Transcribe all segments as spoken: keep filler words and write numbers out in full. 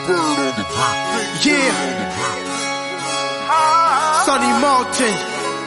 Yeah, Sonny Martin,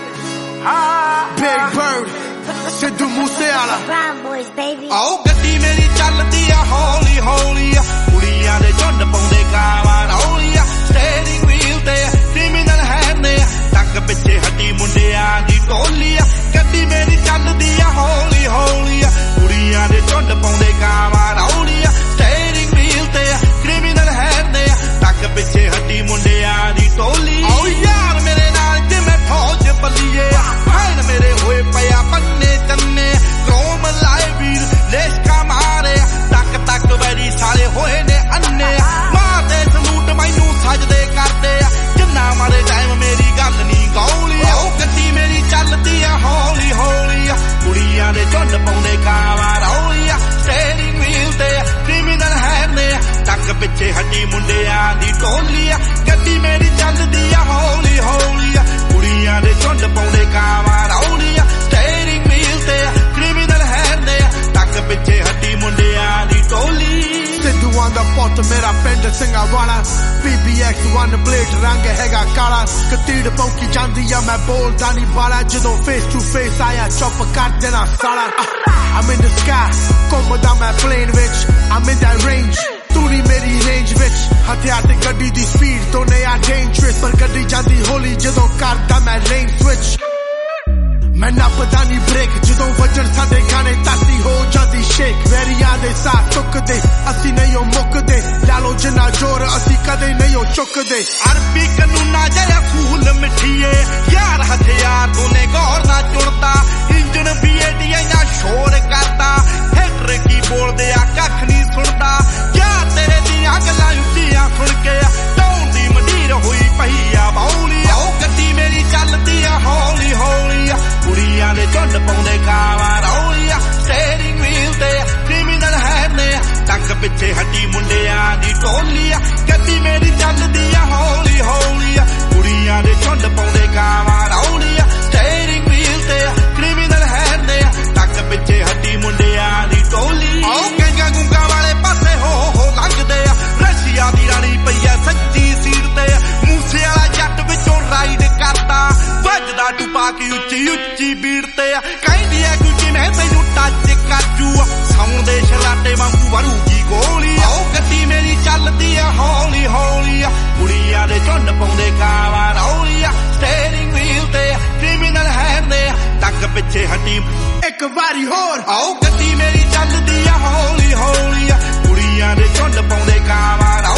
Big Bird, Sidhu Moosewala. Brown boys, baby. Oh, ਗੱਡੀ ਮੇਰੀ ਚੱਲਦੀ ਆ ਹੌਲੀ ਹੌਲੀ ਆ ਕੁੜੀਆਂ ਦੇ ਝੁੰਡ ਪਾਉਂਦੇ ਕਾਵਾਂ ਰੌਲੀ ਆ ਸਟੀਅਰਿੰਗ ਵੀਲ ਤੇ ਕ੍ਰਿਮੀਨਲ ਹੈਂਡ ਨੇ ਟੱਕ ਪਿੱਛੇ ਹੱਟੀ ਮੁੰਡਿਆਂ ਦੀ ਟੋਲੀ ਆ ਗੱਡੀ ਮੇਰੀ ਚੱਲਦੀ ਆ ਹੌਲੀ ਹੌਲੀ ਆ ਕੁੜੀਆਂ ਦੇ ਝੁੰਡ ਪਾਉਂਦੇ ਕਾਵਾਂ ਰੌਲੀ ਆ ਸਟੀਅਰਿੰਗ ਵੀਲ ਤੇ ਕ੍ਰਿਮੀਨਲ ਹੈਂਡ ਨੇ ਟੱਕ ਪਿੱਛੇ ਹੱਟੀ ਮੁੰਡਿਆਂ ਦੀ ਟੋਲੀ ਓ ਯਾਰ ਮੇਰੇ ਨਾਲ ਜਿਵੇਂ ਫੌਜ ਬੱਲੀਏ ਫੈਨ ਮੇਰੇ ਹੋਏ ਪਿਆ ਬੰਨੇ ਤੰਨੇ ਕ੍ਰੋਮ ਲਾਏ ਵੀਰ ਲੇਸ਼ਕਾ ਮਾਰੇ ਟੱਕ ਟੱਕ ਵੈਰੀ ਸਾਲੇ ਹੋਏ ਨੇ ਅੰਨੇ ਮਾਰਦੇ ਸਲੂਟ ਮੈਨੂੰ ਸਜਦੇ ਕਰਦੇ ਆ ਜਿੰਨਾ ਮਾਰੇ ਟਾਈਮ ਮੇਰੀ ਗੱਲ ਨਹੀਂ ਗੌਲੀ ਉਹ ਗੱਡੀ ਮੇਰੀ ਚੱਲਦੀ ਆ ਹੌਲੀ ਹੌਲੀ ਆ ਕੁੜੀਆਂ ਦੇ ਝੁੰਡ ਪਾਉਂਦੇ ਕਾਵਾਂ ਰੌਲੀ ਆ ਸਟੀਅਰਿੰਗ ਵੀਲ ਤੇ ਕ੍ਰਿਮੀਨਲ ਹੈਂਡ ਨੇ ਟੱਕ ਪਿੱਛੇ ਹੱਡੀ ਮੁੰਡਿਆਂ ਦੀ ਟੋਲੀ ਆ ਗੱਡੀ ਮੇਰੀ ਚੱਲਦੀ ਆ ਹੌਲੀ ਹੌਲੀ ਆ ਕੁੜੀਆਂ ਦੇ ਝੁੰਡ ਪਾਉਂਦੇ ਕਾਵਾਂ ਰੌਲੀ ਆ ਸਟੀਅਰਿੰਗ ਵੀਲ ਤੇ ਕ੍ਰਿਮੀਨਲ ਹੈਂਡ ਨੇ ਟੱਕ ਪਿੱਛੇ ਹੱਡੀ ਮੁੰਡਿਆਂ ਦੀ ਟੋਲੀ Sidhu on the pot, ਮੇਰਾ ਪਿੰਡ ਸਿੰਘਾਂ ਵਾਲਾ P B X one blade ਰੰਗ ਹੈਗਾ ਕਾਲਾ ਕਤੀੜ ਪੌਂਕੀ ਜਾਂਦੀ ਆ ਮੈਂ ਬੋਲਦਾ ਨਹੀਂ ਬਾਲਾ ਜਦੋਂ face to face ਆਇਆ ਚੁੱਪ ਕਰ ਦੇਣਾ ਸਾਲਾ I'm in the sky ਘੁੰਮਦਾ ਮੈਂ plane ਵਿੱਚ I'm in that range ਤੂੰ ਨੀ ਮੇਰੀ ਰੇਂਜ ਵਿੱਚ ਹਥਿਆਰ ਤੇ ਗੱਡੀ ਦੀ ਸਪੀਡ ਤੋਂ ਨੇ ਆ dangerous ਪਰ ਗੱਡੀ ਜਾਂਦੀ ਹੌਲੀ ਜਦੋਂ ਕਰਦਾ ਮੈਂ lane switch ਮੈਂ ਨੱਪਦਾ ਨਹੀਂ ਬ੍ਰੇਕ ਜਦੋਂ ਵੱਜਣ ਸਾਡੇ ਗਾਣੇ ਤਾਤੀ ਹੋ ਜਾਂਦੀ ਸ਼ੇਕ ਵੈਰੀਆਂ ਦੇ ਸਾਥ ਚੁੱਕਦੇ ਅਸੀਂ ਨਹੀਂ ਉਹ ਮੁੱਕਦੇ ਲਾ ਲੋ ਜਿੰਨਾ ਜ਼ੋਰ ਅਸੀਂ ਕਦੇ ਨਹੀਂ ਉਹ ਚੁੱਕਦੇ ਅਰਬੀ ਕਾਨੂੰਨਾਂ ਜਿਹਾ ਫੂਲ ਮਿੱਠੀਏ ਯਾਰ ਹਥਿਆਰ ਤੋਂ ਨੇ ਗੌਰ ਨਾ ਚੁਣਦਾ ਇੰਜਣ ਵੀ ਏਡੀਆਂ ਸ਼ੋਰ ਕਰਦਾ ਹੈਟਰ ਕੀ ਬੋਲਦੇ ਆ ਕੱਖ ਨਹੀਂ ਸੁਣਦਾ ਯਾਰ ਤੇਰੇ ਦੀਆਂ ਗੱਲਾਂ ਉੱਚੀਆਂ ਸੁਣ ਕੇ ਟੌਣ ਦੀ ਮੰਡੀਰ ਹੋਈ ਪਈ ਆ ਬੌਲੀ ਉਹ ਗੱਡੀ ਮੇਰੀ ਚੱਲਦੀ ਆ ਹੌਲੀ ਹੌਲੀ ਆ ਕੁੜੀਆਂ ਦੇ ਝੁੰਡ ਪਾਉਂਦੇ ਕਾਵਾਂ ਰੌਲੀ ਆ ਸਟੀਅਰਿੰਗ ਵੀਲ ਤੇ ਕ੍ਰਿਮੀਨਲ ਹੈਂਡ ਨੇ ਟੱਕ ਪਿੱਛੇ ਹੱਡੀ ਮੁੰਡਿਆਂ ਦੀ ਟੋਲੀ ਆ ਗੱਡੀ ਮੇਰੀ ਚੱਲਦੀ ਆ ਹੌਲੀ ਹੌਲੀ ਆ ਕੁੜੀਆਂ ਦੇ ਝੁੰਡ ਪਾਉਂਦੇ ਕਾਵਾਂ ਰੌਲੀ ਆ ਸਟੀਅਰਿੰਗ ਵੀਲ ਤੇ ਕ੍ਰਿਮੀਨਲ ਹੈਂਡ ਨੇ ਟੱਕ ਪਿੱਛੇ ਹੱਡੀ ਮੁੰਡਿਆਂ ਦੀ ਟੋਲੀ ਉਹ ਗੰਗਾ ਗੁੰਗਾ ਵਾਲੇ ਪਾਸੇ ਹੋ ਹੋ ਲੰਘਦੇ ਆ ਰਸ਼ੀਆ ਦੀ ਰਾਣੀ ਪਈ ਆ ਸੱਚੀ ਸੀਟ ਤੇ ਮੂਸੇ ਵਾਲਾ ਜੱਟ ਵਿੱਚੋਂ ਰਾਈਡ ਕਰਦਾ ਵੱਜਦਾ ਟੁਪਾ ਕੇ ਉੱਚੀ ਉੱਚੀ ਬੀੜ ਤੇ ਕਹਿੰਦੀ ਐ ਕੋਈ ਕਿਵੇਂ ਤੈਨੂੰ ਟੱਚ ਕਾਜੂ ਸਾਉਂ ਦੇ ਛਲਾਟੇ ਵਾਂਗੂ ਵਰੂਗੀ ਗੋਲੀ ਉਹ ਗੱਡੀ ਮੇਰੀ ਚੱਲਦੀ ਆ ਹੌਲੀ ਹੌਲੀ ਆ ਕੁੜੀਆਂ ਦੇ ਝੁੰਡ ਪਾਉਂਦੇ ਕਾਵਾਂ ਰੌਲੀ ਆ ਸਟੀਅਰਿੰਗ ਵੀਲ ਤੇ ਕ੍ਰਿਮੀਨਲ ਹੈਂਡ ਨੇ ਟੱਕ ਪਿੱਛੇ ਹੱਡੀ ਇੱਕ ਵਾਰੀ ਹੋਰ ਉਹ ਗੱਡੀ ਮੇਰੀ ਚੱਲਦੀ ਆ ਹੌਲੀ ਹੌਲੀ ਆ ਕੁੜੀਆਂ ਦੇ ਝੁੰਡ ਪਾਉਂਦੇ ਕਾਵਾਂ